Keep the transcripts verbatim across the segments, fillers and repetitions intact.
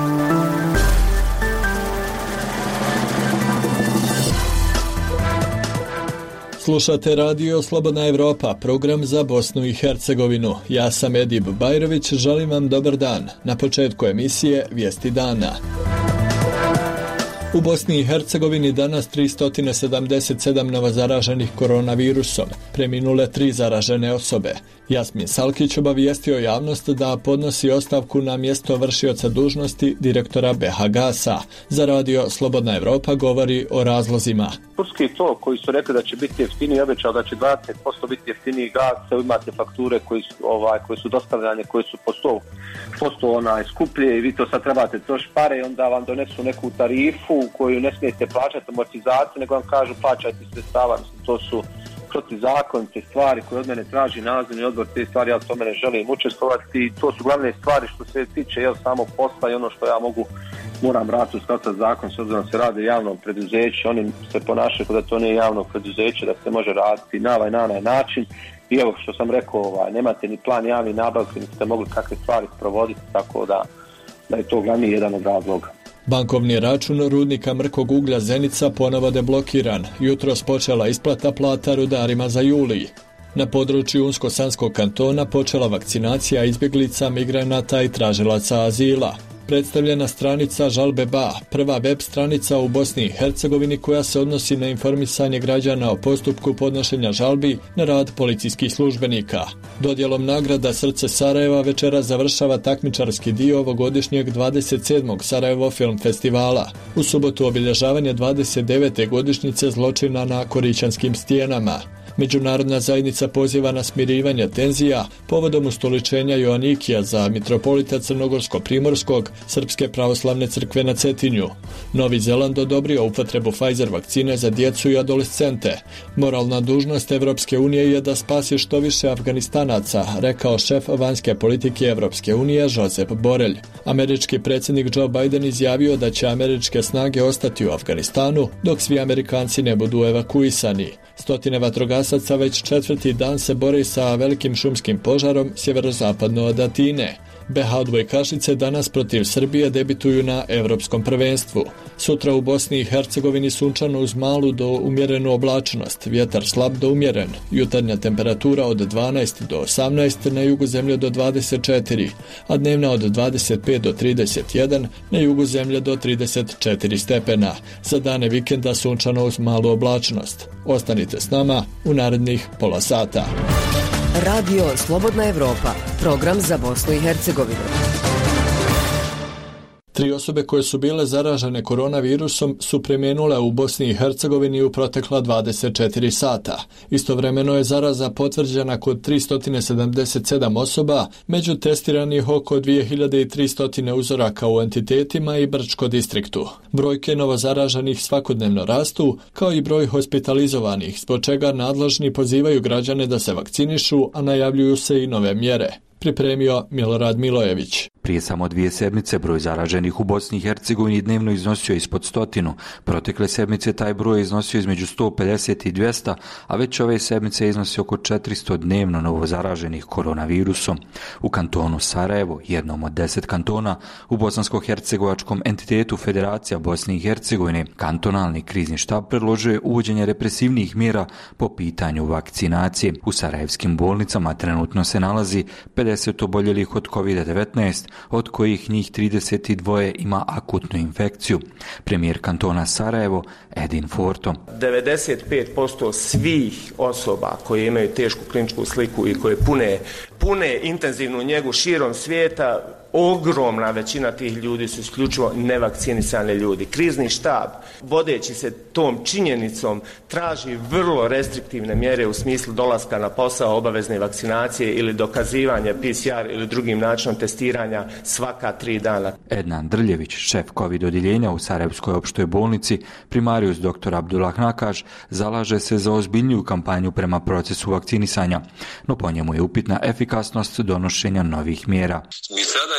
Slušate radio Slobodna Evropa, program za Bosnu i Hercegovinu. Ja sam Edib Bajrović, želim vam dobar dan. Na početku emisije Vijesti dana. U Bosni i Hercegovini danas tristo sedamdeset sedam novozaraženih koronavirusom, preminule tri zaražene osobe. Jasmin Salkić obavijestio javnost da podnosi ostavku na mjesto vršioca dužnosti direktora B H Gasa. Za radio Slobodna Evropa govori o razlozima. Turski to koji su rekli da će biti jeftiniji, obećao da će dvadeset posto biti jeftiniji gas, imate fakture koji su, ovaj, koji su dostavljane, koje su po sto posto onaj skuplje i vi to sad trebate trošiti pare i onda vam donesu neku tarifu koju ne smijete plaćati amortizaciju, nego vam kažu plaćajte sredstava. To su protizakonite stvari koje od mene traži nadzorni odbor, te stvari ja s tome ne želim učestvovati i to su glavne stvari što se tiče jel, samo posla i ono što ja mogu moram raditi u skladu sa zakon, s obzirom se radi o javnom preduzeću, oni se ponašaju da to nije javno preduzeće, da se može raditi na ovaj na onaj način i evo što sam rekao, ovaj, nemate ni plan javnih nabavki, ni ste mogli kakve stvari provoditi, tako da, da je to glavni jedan od razloga. Bankovni račun rudnika mrkog uglja Zenica ponovo deblokiran. Jutros počela isplata plata rudarima za juli. Na području Unsko-Sanskog kantona počela vakcinacija izbjeglica, migranata i tražilaca azila. Predstavljena stranica Žalbe B A, prva web stranica u Bosni i Hercegovini koja se odnosi na informisanje građana o postupku podnošenja žalbi na rad policijskih službenika. Dodjelom nagrada Srce Sarajeva večera završava takmičarski dio ovogodišnjeg dvadeset sedmog Sarajevo Film Festivala. U subotu obilježavanje dvadeset devete godišnjice zločina na Korićanskim stijenama. Međunarodna zajednica poziva na smirivanje tenzija povodom ustoličenja Joanikija za mitropolita Crnogorsko-Primorskog Srpske pravoslavne crkve na Cetinju. Novi Zeland odobrio upotrebu Pfizer vakcine za djecu i adolescente. Moralna dužnost Evropske unije je da spasi što više Afganistanaca, rekao šef vanjske politike Evropske unije Josep Borrell. Američki predsjednik Joe Biden izjavio da će američke snage ostati u Afganistanu dok svi Amerikanci ne budu evakuisani. Stotine vatrogasaca već četvrti dan se bori sa velikim šumskim požarom sjeverozapadno od Atine. B H odbojkašice danas protiv Srbije debituju na Evropskom prvenstvu. Sutra u Bosni i Hercegovini sunčano uz malu do umjerenu oblačnost, vjetar slab do umjeren, jutarnja temperatura od dvanaest do osamnaest, na jugu zemlje do dvadeset četiri, a dnevna od dvadeset pet do trideset jedan, na jugu zemlje do trideset četiri stepena. Za dane vikenda sunčano uz malu oblačnost. Ostanite s nama u narednih pola sata. Radio Slobodna Evropa, program za Bosnu i Hercegovinu. Tri osobe koje su bile zaražene koronavirusom su preminule u Bosni i Hercegovini u protekla dvadeset četiri sata. Istovremeno je zaraza potvrđena kod tristo sedamdeset sedam osoba, među testiranih oko dvije hiljade tristo uzoraka u entitetima i Brčko distriktu. Brojke novozaraženih svakodnevno rastu, kao i broj hospitalizovanih, zbog čega nadležni pozivaju građane da se vakcinišu, a najavljuju se i nove mjere. Pripremio Milorad Milojević. Prije samo dvije sedmice broj zaraženih u Bosni i Hercegovini dnevno iznosio ispod stotinu. Protekle sedmice taj broj je iznosio između sto pedeset i dvjesto, a već ove sedmice iznosi oko četiristo dnevno novo zaraženih koronavirusom. U kantonu Sarajevo, jednom od deset kantona, u bosansko-hercegovačkom entitetu Federacija Bosne i Hercegovine, kantonalni krizni štab predložio je uvođenje represivnih mjera po pitanju vakcinacije. U sarajevskim bolnicama trenutno se nalazi pedeset oboljelih od kovid devetnaest, od kojih njih trideset dva ima akutnu infekciju. Premijer kantona Sarajevo, Edin Forto. devedeset pet posto svih osoba koje imaju tešku kliničku sliku i koje pune, pune intenzivnu njegu širom svijeta, ogromna većina tih ljudi su isključivo nevakcinisani ljudi. Krizni štab, vodeći se tom činjenicom, traži vrlo restriktivne mjere u smislu dolaska na posao, obavezne vakcinacije ili dokazivanja P C R ili drugim načinom testiranja svaka tri dana. Ednan Drljević, šef COVID odjeljenja u Sarajevskoj opštoj bolnici, primarius doktor Abdullah Nakaš, zalaže se za ozbiljniju kampanju prema procesu vakcinisanja, no po njemu je upitna efikasnost donošenja novih mjera. Mi sada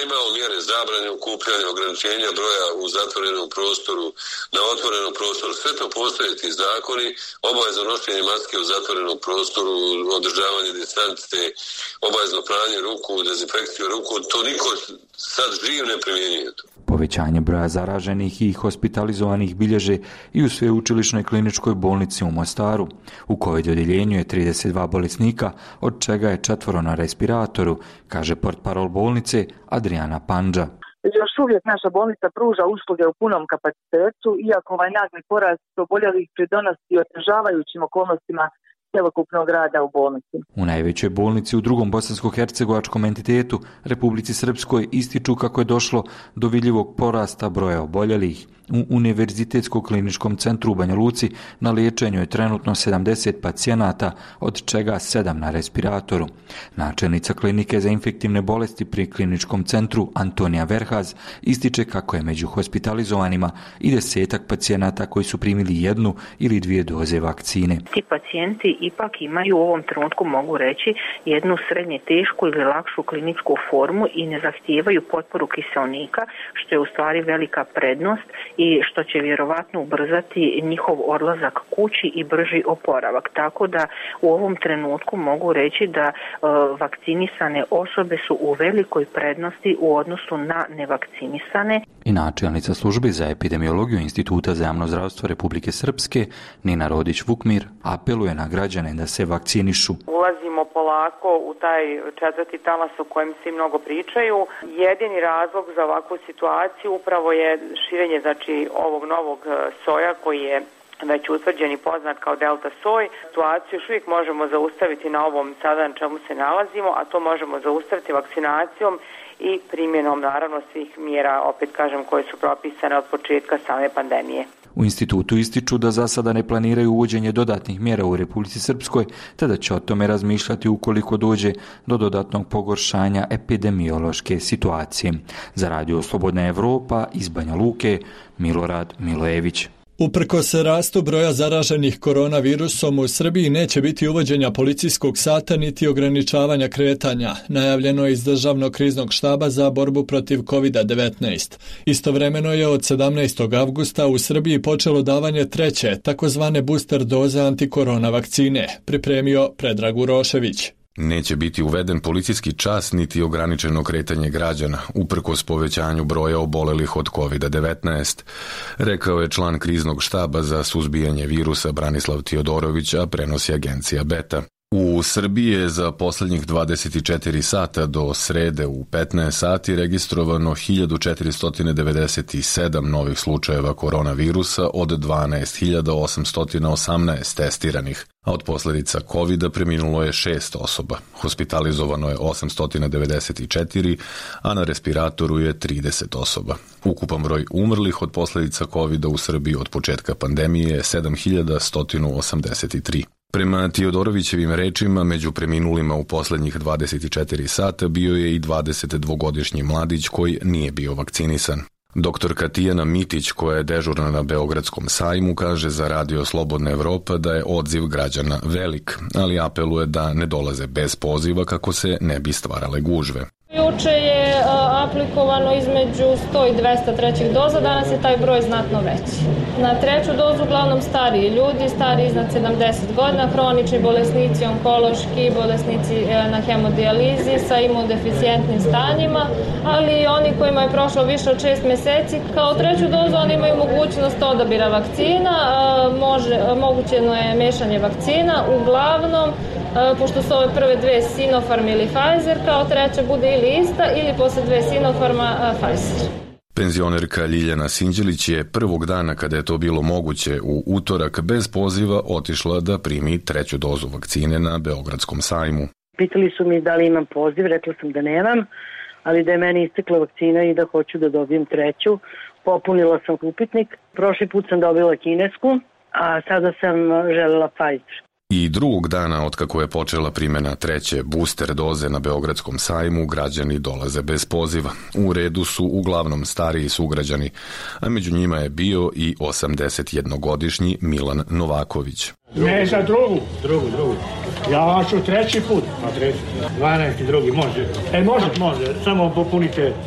imamo mjere zabrane okupljanja, ograničenja broja u zatvorenom prostoru, na otvorenom prostoru. Sve to postoje ti zakoni, obavezno nošenje maske u zatvorenom prostoru, održavanje distance, obavezno pranje ruku, dezinfekciju ruku. To niko sad živ ne primjenjuje to. Povećanje broja zaraženih i hospitalizovanih bilježe i u sveučilišnoj kliničkoj bolnici u Mostaru. U COVID odjeljenju je trideset dva bolesnika, od čega je četvoro na respiratoru, kaže portparol bolnice Adriana Pandža. Još uvijek naša bolnica pruža usluge u punom kapacitetu, iako ovaj nagli porast oboljelih pridonosi otežavajućim okolnostima cjelokupnog rada u bolnici. U najvećoj bolnici u drugom bosansko-hercegovačkom entitetu, Republici Srpskoj, ističu kako je došlo do vidljivog porasta broja oboljelih. U Univerzitetskom kliničkom centru u Banja Luci na liječenju je trenutno sedamdeset pacijenata, od čega sedam na respiratoru. Načelnica klinike za infektivne bolesti pri kliničkom centru Antonija Verhaz ističe kako je među hospitalizovanima i desetak pacijenata koji su primili jednu ili dvije doze vakcine. Ti pacijenti ipak imaju u ovom trenutku, mogu reći, jednu srednje tešku ili lakšu kliničku formu i ne zahtijevaju potporu kiseonika, što je u stvari velika prednost i što će vjerovatno ubrzati njihov odlazak kući i brži oporavak. Tako da u ovom trenutku mogu reći da e, vakcinisane osobe su u velikoj prednosti u odnosu na nevakcinisane. I načelnica službe za epidemiologiju Instituta za javno zdravstvo Republike Srpske, Nina Rodić-Vukmir, apeluje na građane da se vakcinišu. Ulazimo polako u taj četvrti talas o kojem svi mnogo pričaju. Jedini razlog za ovakvu situaciju upravo je širenje, znači, ovog novog soja koji je već utvrđen i poznat kao delta soj. Situaciju još uvijek možemo zaustaviti na ovom sada na čemu se nalazimo, a to možemo zaustaviti vakcinacijom i primjenom naravno svih mjera, opet kažem, koje su propisane od početka same pandemije. U institutu ističu da za sada ne planiraju uvođenje dodatnih mjera u Republici Srpskoj, te da će o tome razmišljati ukoliko dođe do dodatnog pogoršanja epidemiološke situacije. Za Radio Slobodna Evropa iz Banja Luke, Milorad Milojević. Uprkos rastu broja zaraženih koronavirusom u Srbiji neće biti uvođenja policijskog sata niti ograničavanja kretanja, najavljeno je iz Državnog kriznog štaba za borbu protiv kovid devetnaest. Istovremeno je od sedamnaestog avgusta u Srbiji počelo davanje treće, takozvane booster doze antikorona vakcine, pripremio Predrag Urošević. Neće biti uveden policijski čas niti ograničeno kretanje građana, uprkos povećanju broja obolelih od kovid devetnaest, rekao je član kriznog štaba za suzbijanje virusa Branislav Tiodorović, a prenosi agencija Beta. U Srbiji je za posljednjih dvadeset četiri sata do srede u petnaest sati registrovano hiljadu četiristo devedeset sedam novih slučajeva koronavirusa od dvanaest hiljada osamsto osamnaest testiranih, a od posljedica kovida preminulo je šest osoba. Hospitalizovano je osamsto devedeset četiri, a na respiratoru je trideset osoba. Ukupan broj umrlih od posljedica kovida u Srbiji od početka pandemije je sedam hiljada sto osamdeset tri. Prema Tiodorovićevim rečima, među preminulima u posljednjih dvadeset četiri sata bio je i dvadesetdvogodišnji mladić koji nije bio vakcinisan. Doktorka Tijana Mitić, koja je dežurna na Beogradskom sajmu, kaže za Radio Slobodna Evropa da je odziv građana velik, ali apeluje da ne dolaze bez poziva kako se ne bi stvarale gužve. Juče je a, aplikovano između sto i dvesta trećih doza, danas je taj broj znatno veći. Na treću dozu uglavnom stariji ljudi, stari iznad sedamdeset godina, hronični bolesnici, onkološki bolesnici e, na hemodijalizi sa imunodeficijentnim stanjima, ali i oni kojima je prošlo više od šest mjeseci. Kao treću dozu oni imaju mogućnost odabira vakcina, a, može, a, mogućeno je mešanje vakcina, uglavnom pošto su ove prve dve Sinopharm ili Pfizer, kao treća bude ili ista ili posle dve Sinopharma Pfizer. Penzionerka Ljiljana Sinđelić je prvog dana kada je to bilo moguće u utorak bez poziva otišla da primi treću dozu vakcine na Beogradskom sajmu. Pitali su mi da li imam poziv, rekla sam da nemam, ali da je meni istekla vakcina i da hoću da dobijem treću. Popunila sam upitnik, prošli put sam dobila kinesku, a sada sam želela Pfizer. I drugog dana otkako je počela primjena treće booster doze na Beogradskom sajmu, građani dolaze bez poziva. U redu su uglavnom stariji sugrađani, a među njima je bio i osamdesetjednogodišnji Milan Novaković. Ne za drugu, drugu, drugu. Ja ću treći put, a treći, dvanaesti drugi, može. E, može, može, samo popunite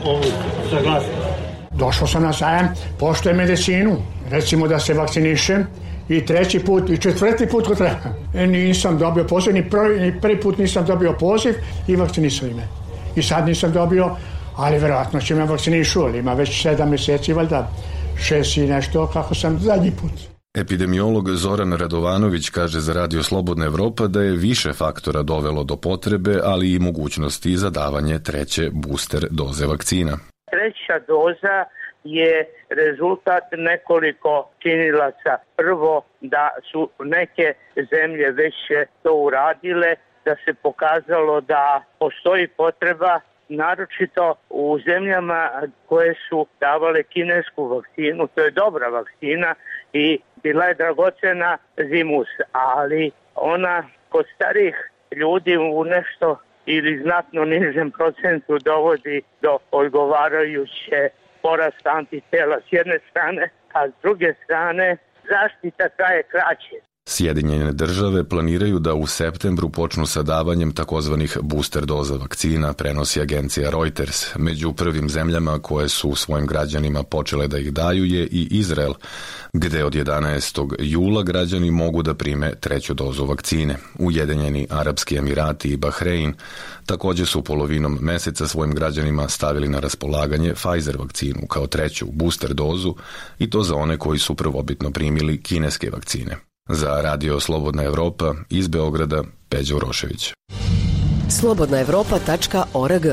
ovu saglasnost. Došao sam na sajam, poštujem medicinu, recimo da se vakcinišem i treći put i četvrti put ko treba. E, nisam dobio poziv, ni prvi, ni prvi put nisam dobio poziv i vakcinisali me. I sad nisam dobio, ali verovatno će me vakcinišu, ali ima već sedam mjeseci, valjda šest i nešto kako sam zadnji put. Epidemiolog Zoran Radovanović kaže za Radio Slobodna Evropa da je više faktora dovelo do potrebe, ali i mogućnosti za davanje treće booster doze vakcina. Treća doza je rezultat nekoliko činilaca. Prvo, da su neke zemlje već to uradile, da se pokazalo da postoji potreba, naročito u zemljama koje su davale kinesku vakcinu. To je dobra vakcina i bila je dragocena zimus, ali ona kod starih ljudi u nešto ili znatno nižem procentu dovodi do odgovarajuće porasta antitela s jedne strane, a s druge strane zaštita traje kraće. Sjedinjene države planiraju da u septembru počnu sa davanjem takozvanih booster doza vakcina, prenosi agencija Reuters. Među prvim zemljama koje su svojim građanima počele da ih daju je i Izrael, gde od jedanaestog jula građani mogu da prime treću dozu vakcine. Ujedinjeni Arapski Emirati i Bahrein također su polovinom meseca svojim građanima stavili na raspolaganje Pfizer vakcinu kao treću booster dozu i to za one koji su prvobitno primili kineske vakcine. Za Radio Slobodna Evropa iz Beograda, Peđa Urošević. slobodna evropa tačka org.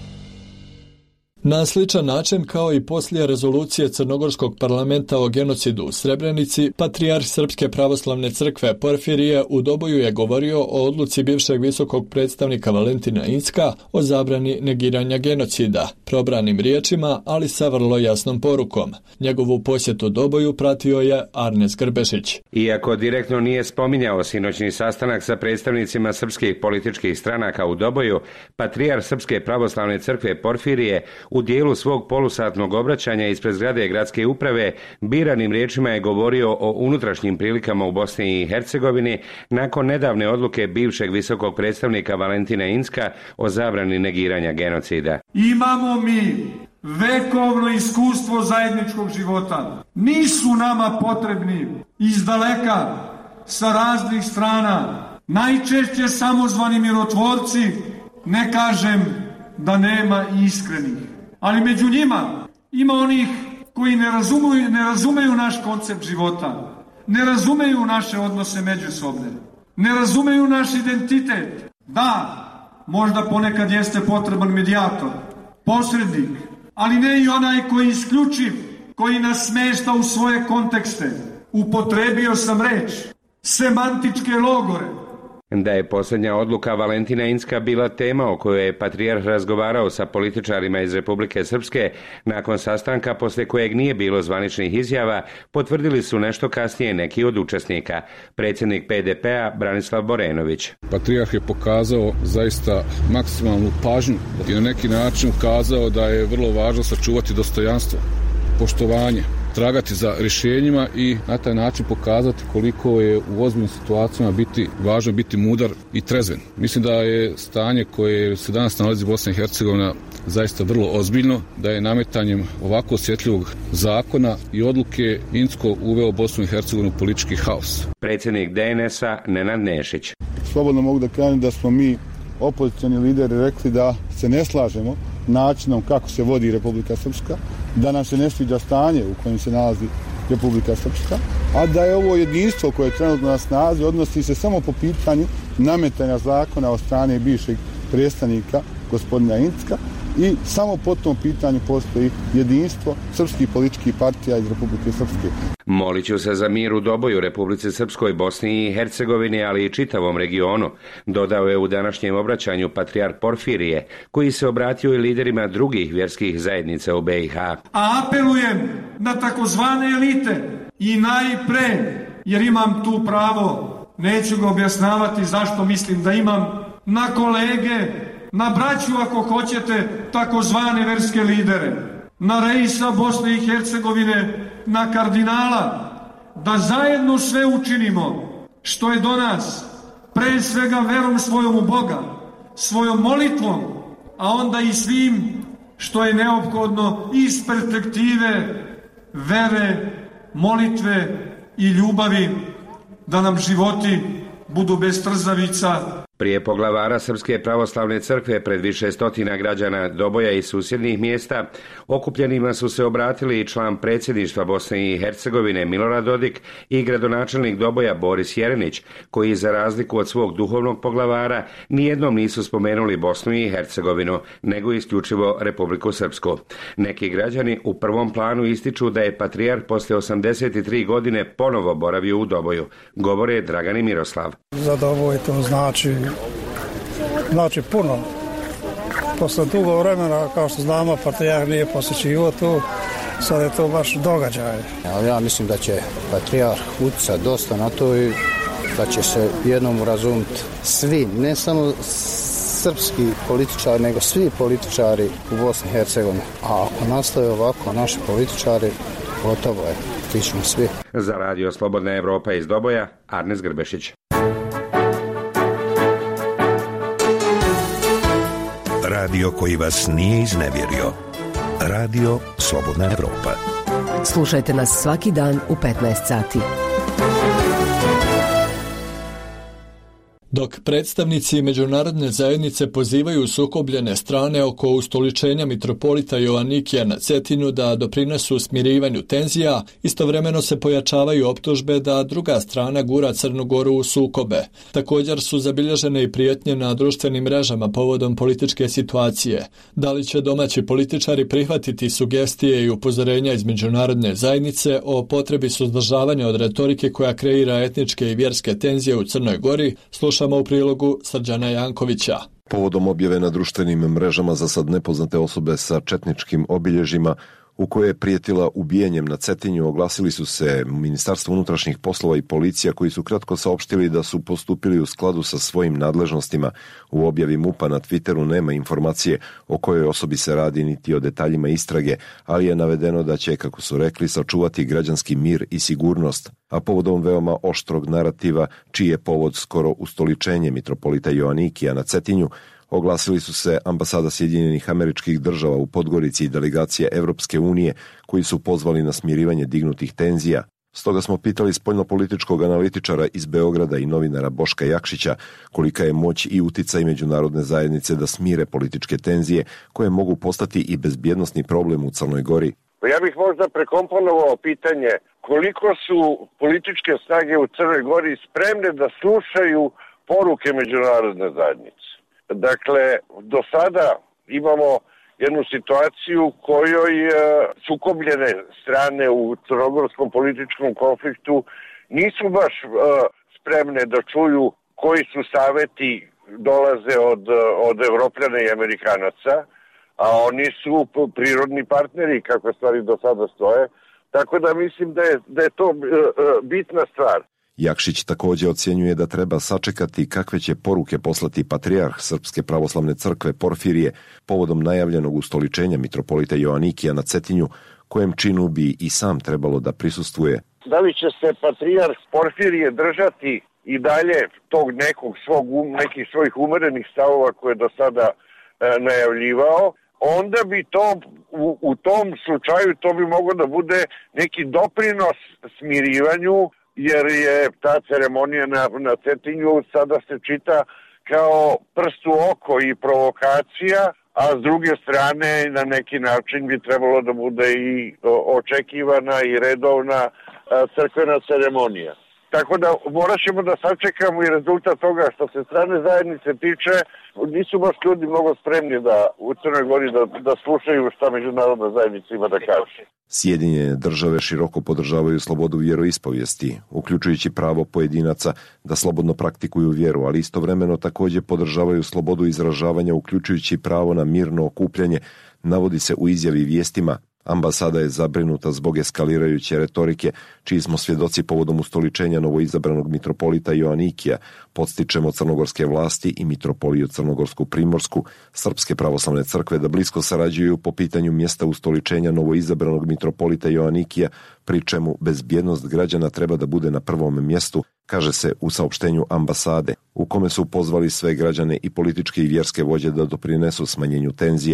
Na sličan način kao i poslije rezolucije Crnogorskog parlamenta o genocidu u Srebrenici, patrijarh Srpske pravoslavne crkve Porfirije u Doboju je govorio o odluci bivšeg visokog predstavnika Valentina Incka o zabrani negiranja genocida, probranim riječima, ali sa vrlo jasnom porukom. Njegovu posjetu Doboju pratio je Arnes Grbešić. Iako direktno nije spominjao sinoćni sastanak sa predstavnicima srpskih političkih stranaka u Doboju, patrijarh Srpske pravoslavne crkve Porfirije u dijelu svog polusatnog obraćanja ispred zgrade gradske uprave biranim riječima je govorio o unutrašnjim prilikama u Bosni i Hercegovini nakon nedavne odluke bivšeg visokog predstavnika Valentina Incka o zabrani negiranja genocida. Imamo mi vekovno iskustvo zajedničkog života. Nisu nama potrebni izdaleka sa raznih strana, najčešće samozvani mirotvorci, ne kažem da nema iskrenih. Ali među njima ima onih koji ne razumeju, ne razumeju naš koncept života, ne razumeju naše odnose međusobne, ne razumeju naš identitet. Da, možda ponekad jeste potreban medijator, posrednik, ali ne i onaj koji je isključiv, koji nas smešta u svoje kontekste. Upotrebio sam reč, semantičke logore. Da je posljednja odluka Valentina Incka bila tema o kojoj je patrijarh razgovarao sa političarima iz Republike Srpske nakon sastanka poslije kojeg nije bilo zvaničnih izjava, potvrdili su nešto kasnije neki od učesnika. Predsjednik P D P-a Branislav Borenović. Patrijarh je pokazao zaista maksimalnu pažnju i na neki način ukazao da je vrlo važno sačuvati dostojanstvo, poštovanje, tragati za rješenjima i na taj način pokazati koliko je u ozbiljnim situacijama biti važno biti mudar i trezven. Mislim da je stanje koje se danas nalazi u Bosni i Hercegovini zaista vrlo ozbiljno, da je nametanjem ovako osjetljivog zakona i odluke Incko uveo Bosnu i Hercegovinu politički haos. Predsjednik D N S-a Nenad Nešić. Slobodno mogu da kažem da smo mi opozicioni lideri rekli da se ne slažemo načinom kako se vodi Republika Srpska, da nam se ne sviđa stanje u kojem se nalazi Republika Srpska, a da je ovo jedinstvo koje je trenutno na snazi odnosi se samo po pitanju nametanja zakona od strane bivšeg predstavnika gospodina Incka i samo po tom pitanju postoji jedinstvo srpskih političkih partija iz Republike Srpske. Molit ću se za mir u Doboju, Republici Srpskoj, Bosni i Hercegovini, ali i čitavom regionu, dodao je u današnjem obraćanju patrijarh Porfirije, koji se obratio i liderima drugih vjerskih zajednica u B i H. A apelujem na takozvane elite i najpre, jer imam tu pravo, neću ga objašnjavati zašto mislim da imam, na kolege, na braću ako hoćete, takozvane verske lidere, na reisa Bosne i Hercegovine, na kardinala, da zajedno sve učinimo što je do nas, pre svega verom svojom u Boga, svojom molitvom, a onda i svim što je neophodno iz perspektive vere, molitve i ljubavi, da nam životi budu bez trzavica. Prije poglavara Srpske pravoslavne crkve pred više stotina građana Doboja i susjednih mjesta, okupljenima su se obratili i član predsjedništva Bosne i Hercegovine Milorad Dodik i gradonačelnik Doboja Boris Jerenić, koji za razliku od svog duhovnog poglavara nijednom nisu spomenuli Bosnu i Hercegovinu, nego isključivo Republiku Srpsku. Neki građani u prvom planu ističu da je patrijarh posle osamdeset tri godine ponovo boravio u Doboju, govore Dragan i Miroslav. Za Doboj to znači Znači puno. Posle dugo vremena, kao što znamo, patrijarh nije posjećivao tu, sad je to baš događaj. Ja mislim da će patrijarh utjecati dosta na to i da će se jednom razumjeti svi, ne samo srpski političari, nego svi političari u Bosni i Hercegovini. A ako nastave ovako naši političari, gotovo je, ti ćemo svi. Za radio Slobodna Evropa iz Doboja, Arnes Grbešić. Radio koji vas nije iznevjerio. Radio Slobodna Evropa. Slušajte nas svaki dan u petnaest sati. Dok predstavnici međunarodne zajednice pozivaju sukobljene strane oko ustoličenja mitropolita Joanikija na Cetinju da doprinesu smirivanju tenzija, istovremeno se pojačavaju optužbe da druga strana gura Crnu Goru u sukobe. Također su zabilježene i prijetnje na društvenim mrežama povodom političke situacije. Da li će domaći političari prihvatiti sugestije i upozorenja iz međunarodne zajednice o potrebi suzdržavanja od retorike koja kreira etničke i vjerske tenzije u Crnoj Gori, slušamo u prilogu Srđana Jankovića. Povodom objave na društvenim mrežama za sad nepoznate osobe sa četničkim obilježjima u koje je prijetila ubijenjem na Cetinju, oglasili su se Ministarstvo unutrašnjih poslova i policija, koji su kratko saopštili da su postupili u skladu sa svojim nadležnostima. U objavi MUP-a na Twitteru nema informacije o kojoj osobi se radi niti o detaljima istrage, ali je navedeno da će, kako su rekli, sačuvati građanski mir i sigurnost. A povodom veoma oštrog narativa, čiji je povod skoro ustoličenje mitropolita Joanikija na Cetinju, oglasili su se ambasada Sjedinjenih Američkih Država u Podgorici i delegacija Evropske unije, koji su pozvali na smirivanje dignutih tenzija. Stoga smo pitali spoljnopolitičkog analitičara iz Beograda i novinara Boška Jakšića kolika je moć i uticaj međunarodne zajednice da smire političke tenzije koje mogu postati i bezbjednosni problem u Crnoj Gori. Ja bih možda prekomponovao pitanje koliko su političke snage u Crnoj Gori spremne da slušaju poruke međunarodne zajednice. Dakle, do sada imamo jednu situaciju kojoj sukobljene strane u crnogorskom političkom konfliktu nisu baš uh, spremne da čuju koji su saveti dolaze od, od Evropljana i Amerikanaca, a oni su prirodni partneri kako stvari do sada stoje, tako da mislim da je, da je to uh, bitna stvar. Jakšić također ocjenjuje da treba sačekati kakve će poruke poslati patrijarh Srpske pravoslavne crkve Porfirije povodom najavljenog ustoličenja mitropolita Joanikija na Cetinju, kojem činu bi i sam trebalo da prisustvuje. Da li će se patrijarh Porfirije držati i dalje tog nekog svog, nekih svojih umerenih stavova koje je do sada e, najavljivao, onda bi to u, u tom slučaju to bi moglo da bude neki doprinos smirivanju, jer je ta ceremonija na, na Cetinju sada se čita kao prst u oko i provokacija, a s druge strane na neki način bi trebalo da bude i očekivana i redovna crkvena ceremonija. Tako da morat ćemo da sačekamo i rezultat toga. Što se strane zajednice tiče, nisu baš ljudi mnogo spremni da u Crnoj Gori da, da slušaju šta međunarodna zajednica ima da kaže. Sjedinjene države široko podržavaju slobodu vjeroispovijesti, uključujući pravo pojedinaca da slobodno praktikuju vjeru, ali istovremeno također podržavaju slobodu izražavanja, uključujući pravo na mirno okupljanje, navodi se u izjavi Vijestima. Ambasada je zabrinuta zbog eskalirajuće retorike, čiji smo svjedoci povodom ustoličenja novoizabranog mitropolita Joanikija. Podstičemo crnogorske vlasti i mitropoliju Crnogorsku Primorsku, Srpske pravoslavne crkve da blisko sarađuju po pitanju mjesta ustoličenja novoizabranog mitropolita Joanikija, pri čemu bezbjednost građana treba da bude na prvom mjestu, kaže se u saopštenju ambasade, u kome su pozvali sve građane i političke i vjerske vođe da doprinesu smanjenju tenzija.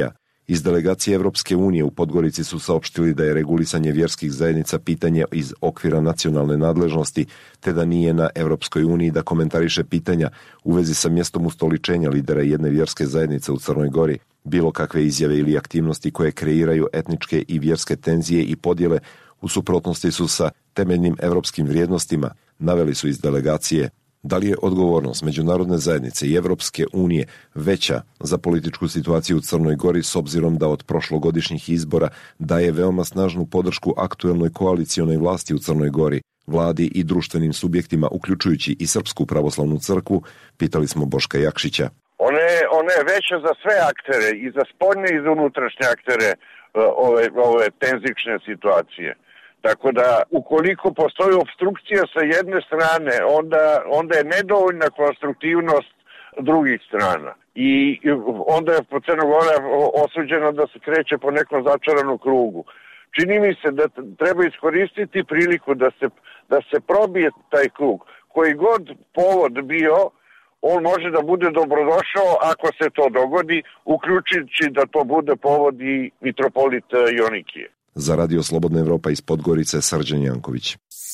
Iz delegacije Evropske unije u Podgorici su saopštili da je regulisanje vjerskih zajednica pitanje iz okvira nacionalne nadležnosti, te da nije na Evropskoj uniji da komentariše pitanja u vezi sa mjestom ustoličenja lidera jedne vjerske zajednice u Crnoj Gori. Bilo kakve izjave ili aktivnosti koje kreiraju etničke i vjerske tenzije i podjele u suprotnosti su sa temeljnim evropskim vrijednostima, naveli su iz delegacije. Da li je odgovornost međunarodne zajednice i Evropske unije veća za političku situaciju u Crnoj Gori s obzirom da od prošlogodišnjih izbora daje veoma snažnu podršku aktuelnoj koalicionoj vlasti u Crnoj Gori, vladi i društvenim subjektima, uključujući i Srpsku pravoslavnu crkvu, pitali smo Boška Jakšića. Ona je, ona je veća za sve aktere, i za spoljne i za unutrašnje aktere ove, ove tenzične situacije. Tako da, ukoliko postoji opstrukcija sa jedne strane, onda, onda je nedovoljna konstruktivnost drugih strana. I onda je Crna Gora osuđena da se kreće po nekom začaranom krugu. Čini mi se da treba iskoristiti priliku da se, da se probije taj krug. Koji god povod bio, on može da bude dobrodošao ako se to dogodi, uključujući da to bude povod i mitropolit Jonikije. Za Radio Slobodna Evropa iz Podgorice, Srđan Janković.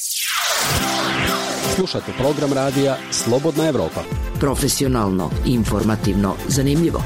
Slušate program radija Slobodna Evropa. Profesionalno, informativno, zanimljivo.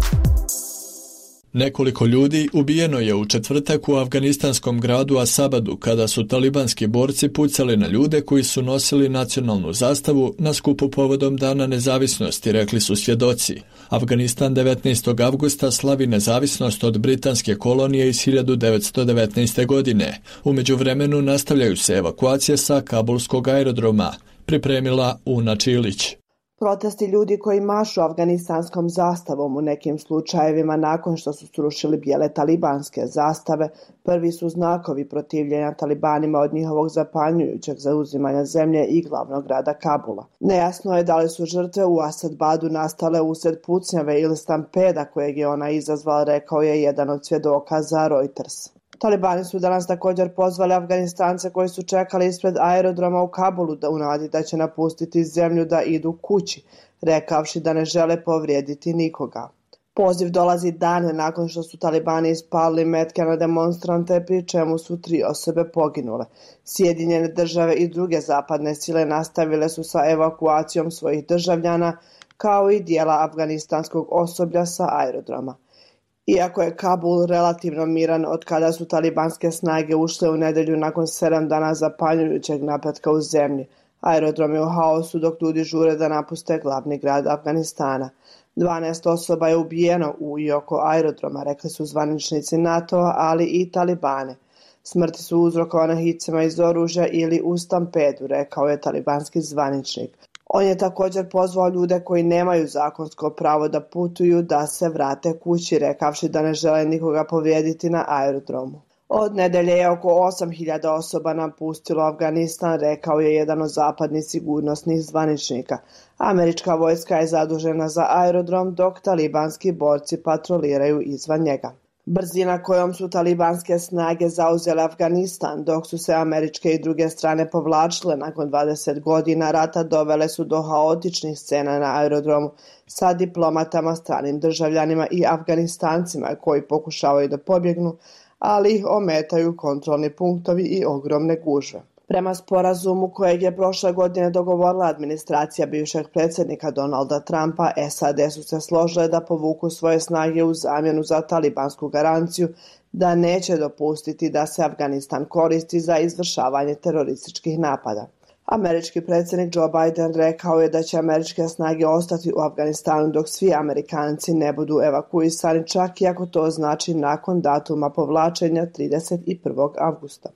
Nekoliko ljudi ubijeno je u četvrtak u afganistanskom gradu Asabadu kada su talibanski borci pucali na ljude koji su nosili nacionalnu zastavu na skupu povodom Dana nezavisnosti, rekli su svjedoci. Afganistan devetnaestog avgusta slavi nezavisnost od britanske kolonije iz hiljadu devetsto devetnaeste. godine. U međuvremenu nastavljaju se evakuacije sa kabulskog aerodroma, pripremila Una Čilić. Protesti ljudi koji mašu afganistanskom zastavom u nekim slučajevima nakon što su srušili bijele talibanske zastave, prvi su znakovi protivljenja talibanima od njihovog zapanjujućeg zauzimanja zemlje i glavnog grada Kabula. Nejasno je da li su žrtve u Asadbadu nastale usred pucnjave ili stampeda kojeg je ona izazvala, rekao je jedan od svjedoka za Reuters. Talibani su danas također pozvali Afganistance koji su čekali ispred aerodroma u Kabulu da u nadi da će napustiti zemlju da idu kući, rekavši da ne žele povrijediti nikoga. Poziv dolazi dane nakon što su Talibani ispalili metke na demonstrante, pri čemu su tri osobe poginule. Sjedinjene države i druge zapadne sile nastavile su sa evakuacijom svojih državljana, kao i dijela afganistanskog osoblja sa aerodroma. Iako je Kabul relativno miran od kada su talibanske snage ušle u nedjelju nakon sedam dana zapanjujućeg napretka u zemlji, aerodrom je u haosu dok ljudi žure da napuste glavni grad Afganistana. dvanaest osoba je ubijeno u i oko aerodroma, rekli su zvaničnici NATO-a, ali i Talibane. Smrti su uzrokovane hicima iz oružja ili u stampedu, rekao je talibanski zvaničnik. On je također pozvao ljude koji nemaju zakonsko pravo da putuju da se vrate kući, rekavši da ne žele nikoga povrijediti na aerodromu. Od nedelje je oko osam hiljada osoba napustilo Afganistan, rekao je jedan od zapadnih sigurnosnih zvaničnika. Američka vojska je zadužena za aerodrom, dok talibanski borci patroliraju izvan njega. Brzina kojom su talibanske snage zauzele Afganistan, dok su se američke i druge strane povlačile nakon dvadeset godina rata, dovele su do haotičnih scena na aerodromu sa diplomatama, stranim državljanima i Afganistancima koji pokušavaju da pobjegnu, ali ih ometaju kontrolni punktovi i ogromne gužve. Prema sporazumu kojeg je prošle godine dogovorila administracija bivšeg predsjednika Donalda Trumpa, S A D su se složile da povuku svoje snage u zamjenu za talibansku garanciju da neće dopustiti da se Afganistan koristi za izvršavanje terorističkih napada. Američki predsjednik Joe Biden rekao je da će američke snage ostati u Afganistanu dok svi Amerikanci ne budu evakuisani, čak i ako to znači nakon datuma povlačenja trideset prvog avgusta.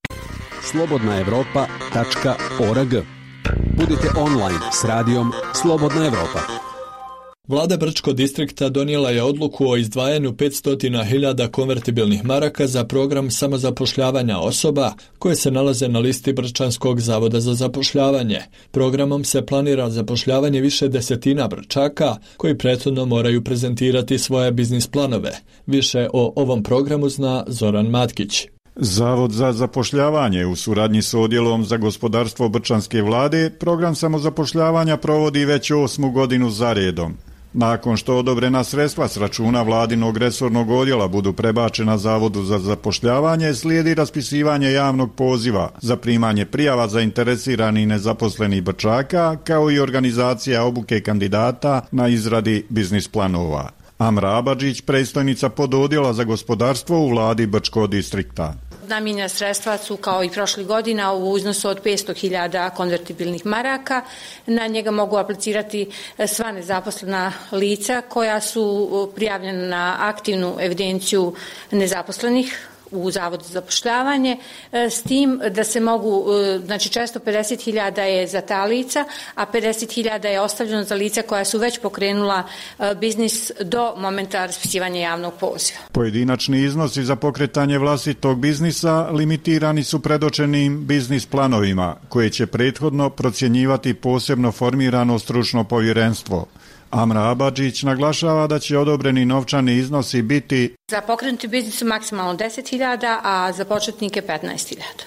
slobodna evropa tačka org. Budite online s radijom Slobodna Evropa. Vlada Brčko distrikta donijela je odluku o izdvajanju petsto hiljada konvertibilnih maraka za program samozapošljavanja osoba koje se nalaze na listi Brčanskog zavoda za zapošljavanje. Programom se planira zapošljavanje više desetina Brčaka koji prethodno moraju prezentirati svoje biznis planove. Više o ovom programu zna Zoran Matkić. Zavod za zapošljavanje u suradnji s Odjelom za gospodarstvo Brčanske vlade program samozapošljavanja provodi već osmu godinu za redom. Nakon što odobrena sredstva s računa vladinog resornog odjela budu prebačena Zavodu za zapošljavanje, slijedi raspisivanje javnog poziva za primanje prijava zainteresiranih i nezaposlenih Brčaka, kao i organizacija obuke kandidata na izradi biznis planova. Amra Abadžić, predstojnica pododjela za gospodarstvo u vladi Brčkog distrikta. Namijenjena sredstva su kao i prošlih godina u iznosu od petsto hiljada konvertibilnih maraka. Na njega mogu aplicirati sva nezaposlena lica koja su prijavljena na aktivnu evidenciju nezaposlenih u Zavodu za zapošljavanje, s tim da se mogu, znači često pedeset hiljada je za ta lica, a pedeset hiljada je ostavljeno za lica koja su već pokrenula biznis do momenta raspisivanja javnog poziva. Pojedinačni iznosi za pokretanje vlastitog biznisa limitirani su predočenim biznis planovima, koje će prethodno procjenjivati posebno formirano stručno povjerenstvo. Amra Abadžić naglašava da će odobreni novčani iznosi biti za pokrenuti biznis maksimalno deset hiljada, a za početnike petnaest hiljada.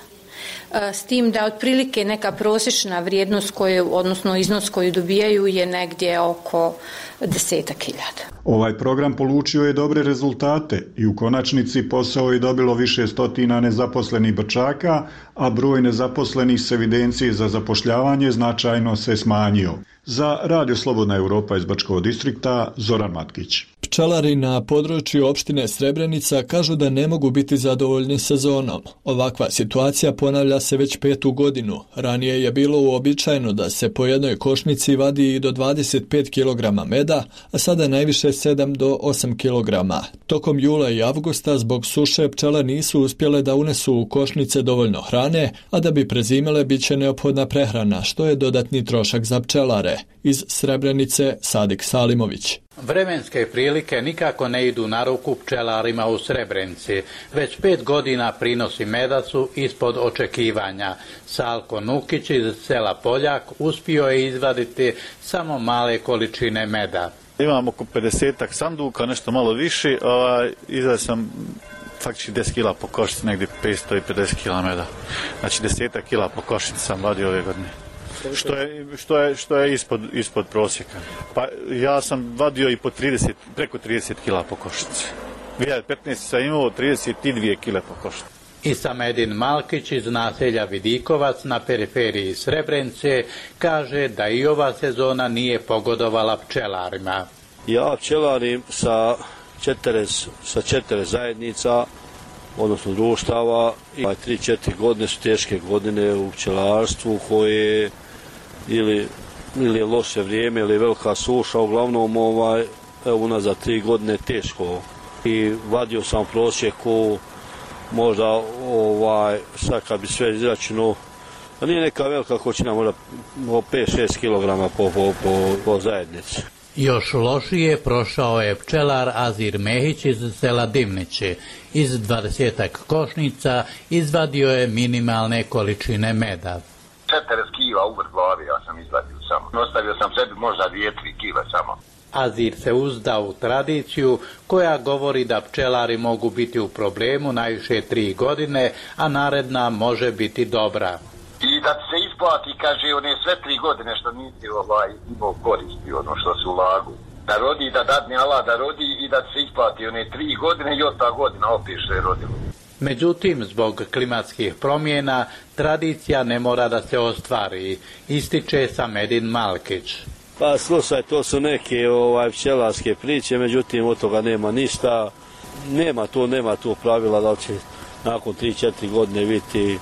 S tim da otprilike neka prosječna vrijednost koju, odnosno iznos koji dobijaju je negdje oko desetak hiljada. Ovaj program polučio je dobre rezultate i u konačnici posao je dobilo više stotina nezaposlenih Brčaka, a broj nezaposlenih s evidencije za zapošljavanje značajno se smanjio. Za Radio Slobodna Evropa iz Brčkog distrikta, Zoran Matkić. Pčelari na području opštine Srebrenica kažu da ne mogu biti zadovoljni sezonom. Ovakva situacija ponavlja se već petu godinu. Ranije je bilo uobičajeno da se po jednoj košnici vadi i do dvadeset pet kilograma meda, a sada najviše sedam do osam kilograma. Tokom jula i avgusta zbog suše pčele nisu uspjele da unesu u košnice dovoljno hrane, a da bi prezimele bit će neophodna prehrana, što je dodatni trošak za pčelare. Iz Srebrenice, Sadik Salimović. Vremenske prilike nikako ne idu na ruku pčelarima u Srebrenici. Već pet godina prinosi meda su ispod očekivanja. Salko Nukić iz sela Poljak uspio je izvaditi samo male količine meda. Imam oko pedesetak sanduka, nešto malo više. Ovaj, izvadio sam faktički deset kila po košnici, negdje petsto pedeset kila meda. Znači desetak kila po košnici sam vadio ove godine. Što je, što je, što je ispod, ispod prosjeka. Pa ja sam vadio i po trideset, preko trideset kila po košnici. dvije hiljade petnaeste. sam imao trideset dvije kile po košnici. Isamedin Malkić iz naselja Vidikovac na periferiji Srebrenice kaže da i ova sezona nije pogodovala pčelarima. Ja pčelarim sa četiri, sa četiri zajednica, odnosno društava, i tri četiri godine su teške godine u pčelarstvu koje ili, ili je loše vrijeme ili je velika suša, uglavnom ovaj, evo unazad tri godine teško. I vadio sam prosjeku možda ovaj, sad kad bi sve izračunao, a nije neka velika količina, možda pet šest kilograma po, po, po, po zajednici. Još lošije prošao je pčelar Azir Mehić iz sela Dimnići. Iz dvadesetak košnica izvadio je minimalne količine meda. četrdeset kila u vrh glavi ja sam izvadio samo. Ostavio sam sebi možda dvije tri kila samo. Azir se uzda u tradiciju koja govori da pčelari mogu biti u problemu najviše tri godine, a naredna može biti dobra. I da se isplati, kaže, one sve tri godine što nisi ovaj, imao koristi, ono što se ulagu. Da rodi, da dadne Allah, da rodi i da se isplati one tri godine i od ta godina opet što je rodilo. Međutim, zbog klimatskih promjena, tradicija ne mora da se ostvari, ističe Samedin Malkić. Pa slušaj, to su neke ovaj, pčelarske priče, međutim od toga nema ništa. Nema to, nema to pravila da će nakon tri četiri godine biti,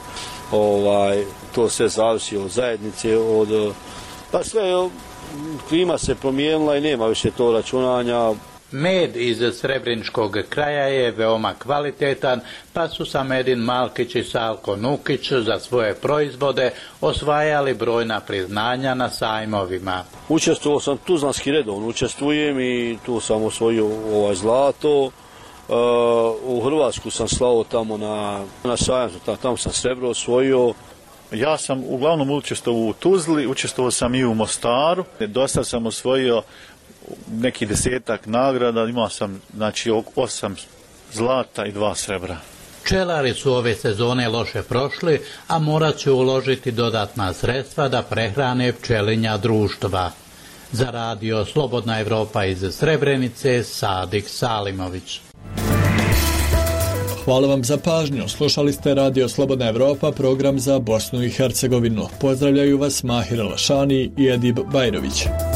ovaj, to sve zavisi od zajednice, od, pa sve, klima se promijenila i nema više to računanja. Med iz Srebreničkog kraja je veoma kvalitetan, pa su Samedin Malkić i Salko Nukić za svoje proizvode osvajali brojna priznanja na sajmovima. Učestvovao sam tuzlanski redovno, učestvujem i tu sam osvojio ovaj zlato. Uh, u Hrvatsku sam slao tamo na, na sajam, tamo sam srebro osvojio. Ja sam uglavnom učestvovao u Tuzli, učestvovao sam i u Mostaru. Dosta sam osvojio neki desetak nagrada, imao sam znači osam zlata i dva srebra. Pčelari su ove sezone loše prošli, a morat će uložiti dodatna sredstva da prehrane pčelinja društva. Za radio Slobodna Evropa iz Srebrenice, Sadik Salimović. Hvala vam za pažnju. Slušali ste Radio Slobodna Evropa, program za Bosnu i Hercegovinu. Pozdravljaju vas Mahir Lašani i Edib Bajrović.